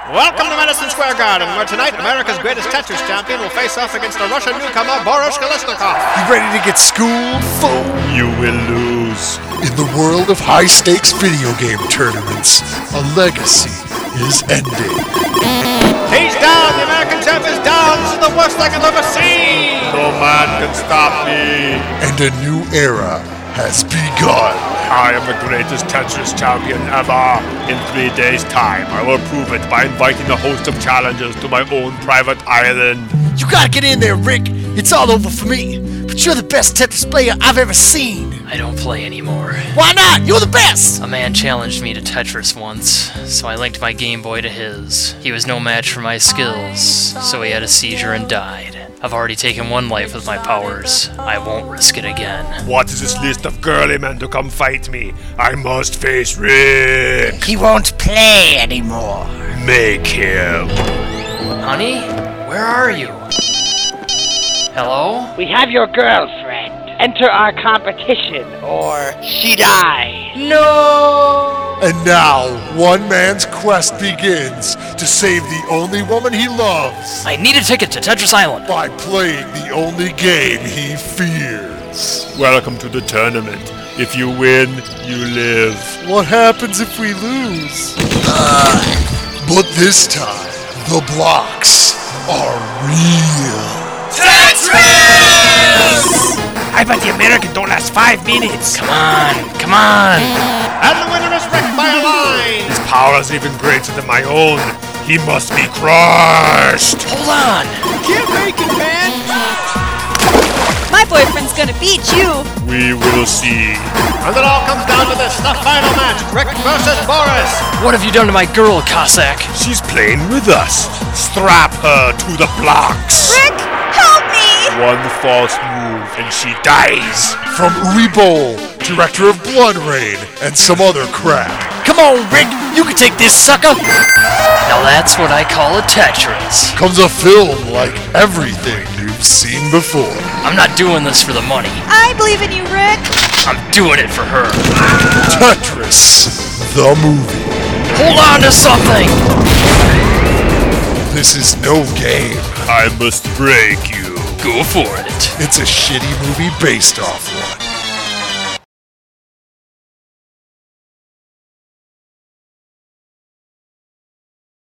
Welcome to Madison Square Garden, where tonight America's greatest Tetris champion will face off against the Russian newcomer Boris Kalashnikov. You ready to get schooled, fool? You will lose. In the world of high-stakes video game tournaments, a legacy is ending. He's down! The American champ is down! This is the worst I can ever see! No man can stop me. And a new era has begun. I am the greatest Tetris champion ever. In 3 days' time, I will prove it by inviting a host of challengers to my own private island. You gotta get in there, Rick. It's all over for me. But you're the best Tetris player I've ever seen. I don't play anymore. Why not? You're the best! A man challenged me to Tetris once, so I linked my Game Boy to his. He was no match for my skills, so he had a seizure and died. I've already taken one life with my powers. I won't risk it again. What is this list of girly men to come fight me? I must face Rick. He won't play anymore. Make him. Honey, where are you? Hello? We have your girlfriend. Enter our competition, or she die. No! And now, one man's quest begins to save the only woman he loves I need a ticket to Tetris Island. by playing the only game he fears. Welcome to the tournament. If you win, you live. What happens if we lose? But this time, the blocks are real. I bet the American don't last 5 minutes. Come on. And the winner is Rick by a line! His power is even greater than my own. He must be crushed. Hold on. Can't make it, man! My boyfriend's gonna beat you. We will see. And it all comes down to this, the final match, Rick versus Boris! What have you done to my girl, Cossack? She's playing with us. Strap her to the blocks. Rick, help me! One false move and she dies. From Uri Bowl, director of Blood Rain, and some other crap. Come on, Rick. You can take this, sucker. Now that's what I call a Tetris. Comes a film like everything you've seen before. I'm not doing this for the money. I believe in you, Rick. I'm doing it for her. Tetris, the movie. Hold on to something! This is no game. I must break you. Go for it. It's a shitty movie based off one.